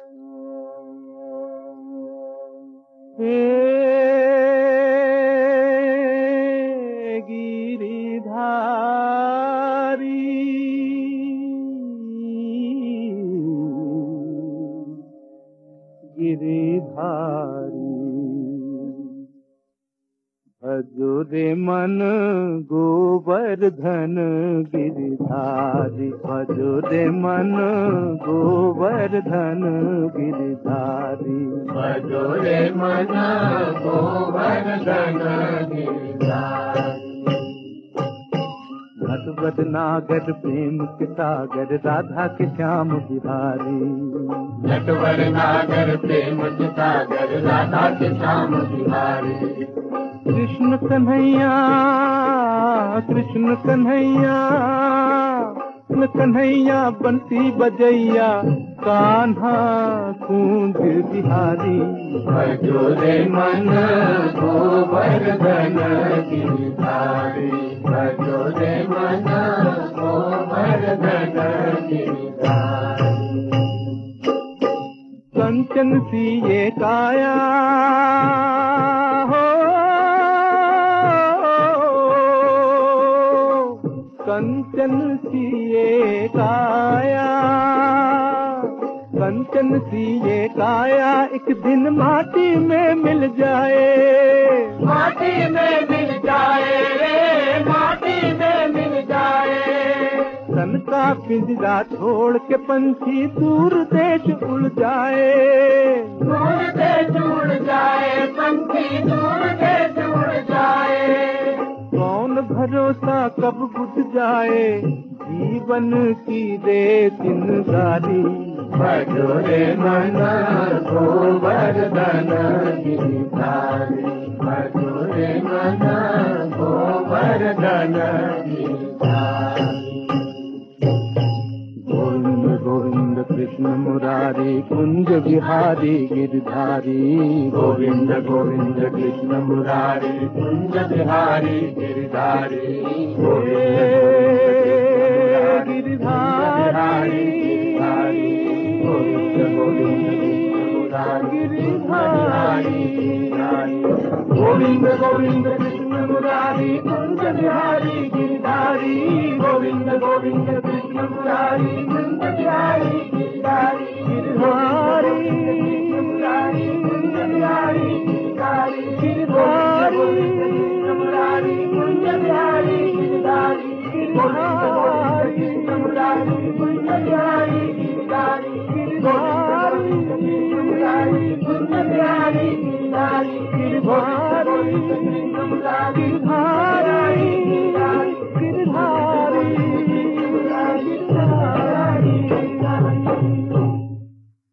हे गिरिधारी गिरिधारी भजो रे मन गोवर्धन गिरिधारी भजो रे मन गोवर्धन गिरिधारी भजो रे मन गोवर्धन गिरिधारी। नटवर नागर प्रेम के सागर राधा के श्याम बिहारी नटवर नागर प्रेम के सागर राधा के श्याम बिहारी। कृष्ण कन्हैया कृष्ण कन्हैया कृष्ण कन्हैया बंसी बजैया कान्हा कूंज बिहारी भजो रे मन गोवर्धन गिरिधारी भजो रे मन गोवर्धन गिरिधारी। कंचन सी ये काया हो कंचन सी ये काया कंचन सी ये काया एक दिन माटी में मिल जाए माटी में मिल जाए रे माटी में मिल जाए। सन का पिंजरा छोड़ के पंछी दूर देश उड़ जाए दूर देश उड़ जाए पंछी दूर देश उड़ जाए। कौन भरोसा कब बुझ जाए जीवन की दे चिंगारी भजो रे मन गोवर्धन गिरिधारी भजो रे मन गोवर्धन गिरिधारी। गोविंद गोविंद कृष्ण मुरारी कुंज बिहारी गिरधारी गोविंद गोविंद कृष्ण मुरारी कुंज बिहारी गिरधारी गिरधारी गोविंद गोविंद गिरधारी गोविंद गोविंद कृष्ण मुरारी कुंज बिहारी गिरधारी गोविंद गोविंद कृष्ण मुरारी कुंज बिहारी गिरधारी गिरधारी कुंज बिहारी गिरधारी गिरधारी कृष्ण मुरारी कुंज बिहारी गिरधारी गिरधारी कृष्ण मुरारी कुंज बिहारी गिरधारी गिरधारी कृष्ण मुरारी कुंज बिहारी गिरधारी गिरधारी कृष्ण मुरारी